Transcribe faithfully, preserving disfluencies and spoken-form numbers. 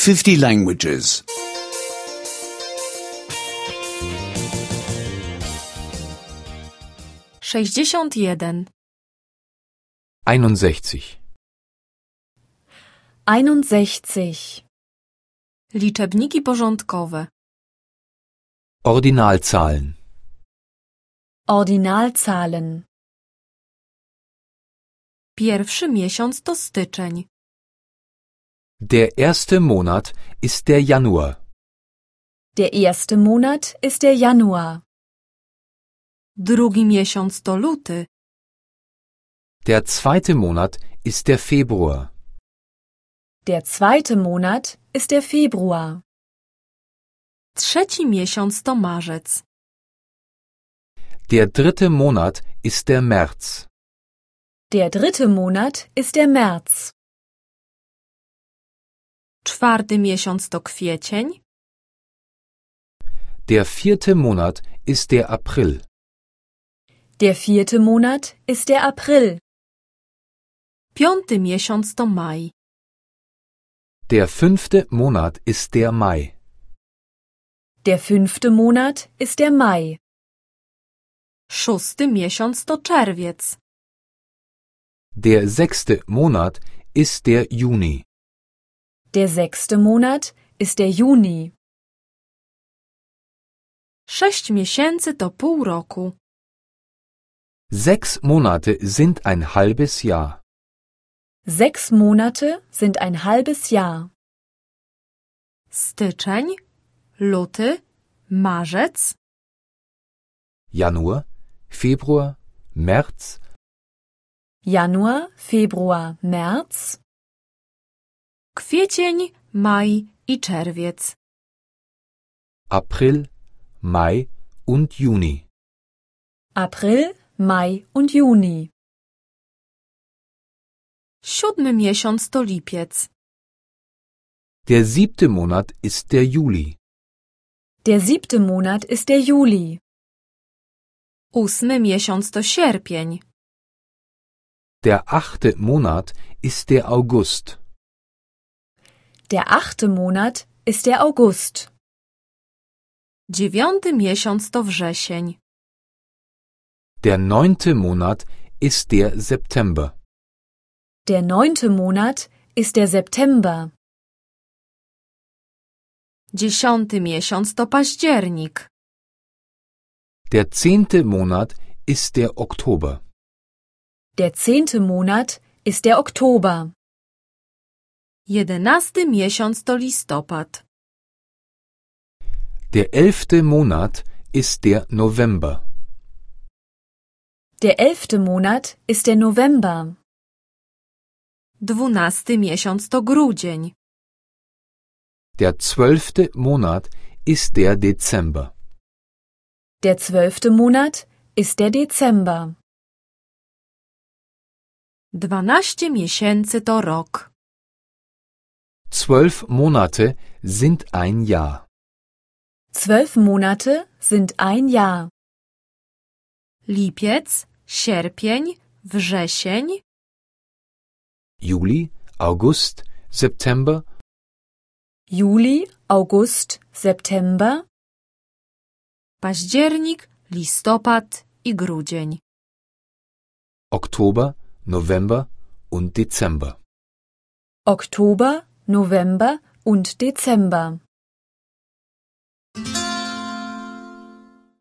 fifty languages. sześćdziesiąt jeden. einundsechzig. einundsechzig. Liczebniki porządkowe. Ordinalzahlen. Ordinalzahlen. Pierwszy miesiąc to styczeń. Der erste Monat ist der Januar. Der erste Monat ist der Januar. Drugi miesiąc to luty. Der zweite Monat ist der Februar. Der zweite Monat ist der Februar. Trzeci miesiąc to marzec. Der dritte Monat ist der März. Der dritte Monat ist der März. Czwarty miesiąc to kwiecień. Der vierte Monat ist der April. Der vierte Monat ist der April. Piąty miesiąc to maj. Der fünfte Monat ist der Mai. Der fünfte Monat ist der Mai. Szósty miesiąc to czerwiec. Der sechste Monat ist der Juni. Der sechste Monat ist der Juni. Sześć miesięcy to pół roku. Sechs Monate sind ein halbes Jahr. Sechs Monate sind ein halbes Jahr. Styczeń, luty, marzec. Januar, Februar, März, Januar, Februar, März. Kwiecień, maj i czerwiec. April, Mai und Juni. April, Mai und Juni. Siódmy miesiąc to lipiec. Der siebte Monat ist der Juli. Der siebte Monat ist der Juli. Ósmy miesiąc to sierpień. Der achte Monat ist der August. Der achte Monat ist der August. Dziewiąty miesiąc to wrzesień. Der neunte Monat ist der September. Der neunte Monat ist der September. Dziesiąty miesiąc to październik. Der zehnte Monat ist der Oktober. Der zehnte Monat ist der Oktober. Jedenasty miesiąc to listopad. Der elfte Monat ist der November. Der elfte Monat ist der November. Dwunasty miesiąc to grudzień. Der zwölfte Monat ist der Dezember. Der zwölfte Monat ist der Dezember. Dwanaście miesięcy to rok. Zwölf Monate sind ein Jahr. Zwölf Monate sind ein Jahr. Lipiec, sierpień, wrzesień. Juli, August, September, Juli, August, September. Październik, listopad i grudzień. Oktober, November und Dezember. Oktober, November und Dezember.